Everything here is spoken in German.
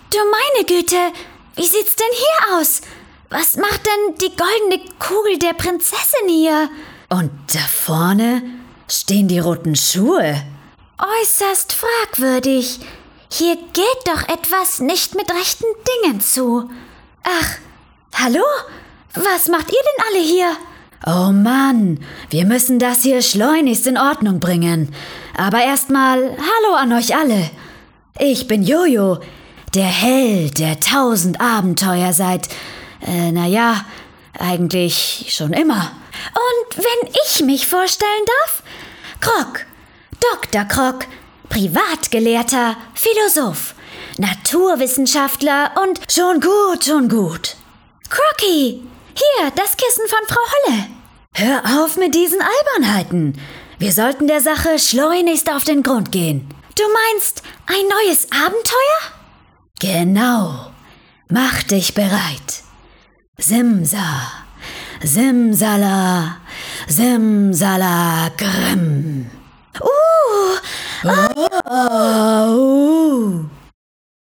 Du meine Güte, wie sieht's denn hier aus? Was macht denn die goldene Kugel der Prinzessin hier? Und da vorne stehen die roten Schuhe. Äußerst fragwürdig. Hier geht doch etwas nicht mit rechten Dingen zu. Ach, hallo? Was macht ihr denn alle hier? Oh Mann, wir müssen das hier schleunigst in Ordnung bringen. Aber erstmal hallo an euch alle. Ich bin Jojo, der Held der 1000 Abenteuer seit, eigentlich schon immer. Und wenn ich mich vorstellen darf? Krok, Dr. Krok, Privatgelehrter, Philosoph, Naturwissenschaftler und... Schon gut. Crocky, hier, das Kissen von Frau Holle. Hör auf mit diesen Albernheiten. Wir sollten der Sache schleunigst auf den Grund gehen. Du meinst ein neues Abenteuer? Genau. Mach dich bereit. Simsa, Simsala, Simsala Grimm.